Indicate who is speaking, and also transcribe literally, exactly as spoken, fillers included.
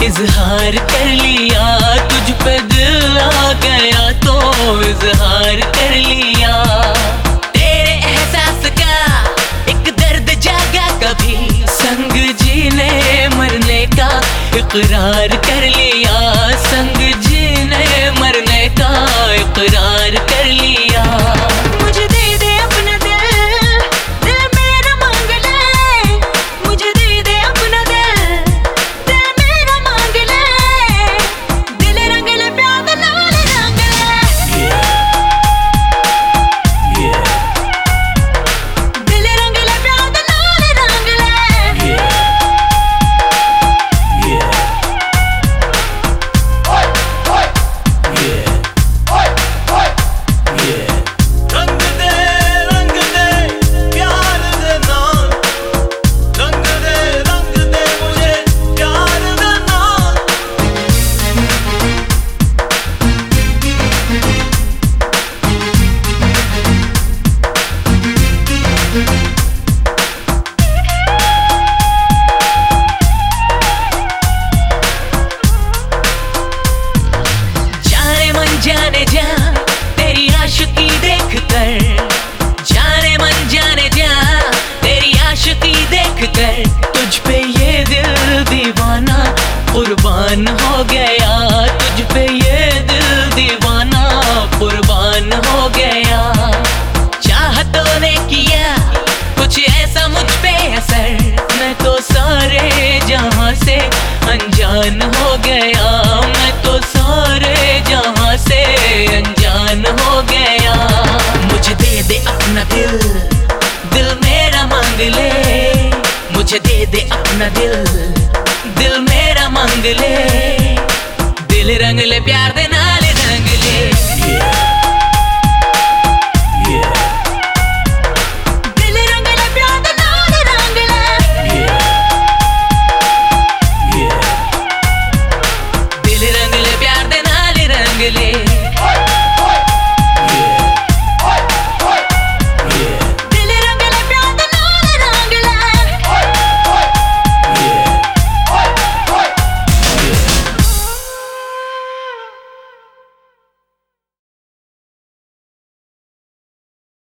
Speaker 1: इजहार कर लिया, तुझ पे दिल आ गया तो इजहार कर लिया। तेरे एहसास का एक दर्द जागा, कभी संग जीने मरने का इकरार कर लिया, संग जीने मरने का इकरार कर लिया। मुझे दे दे अपना दिल, दिल मेरा मांग ले, मुझे दे दे अपना दिल, दिल मेरा मांग ले, दिल रंग ले प्यार दे नाल रंग ले, दिल रंग ले प्यार दे नाल रंग ले। जाने जा तेरी आशिकी देख कर, जाने मन जाने जा तेरी आशिकी देख कर, तुझ पे ये दिल दीवाना कुर्बान हो गया, तुझ पे ये दिल दीवाना कुर्बान हो गया। चाहतों ने किया कुछ ऐसा मुझ पे असर, मैं तो सारे जहां से अनजान हो गया, मैं तो सारे जहां से अनजान हो गया। मुझे दे दे अपना दिल, दिल मेरा मांग ले, मुझे दे दे अपना दिल, दिल मेरा मांग ले, दिल रंग ले प्यार देना।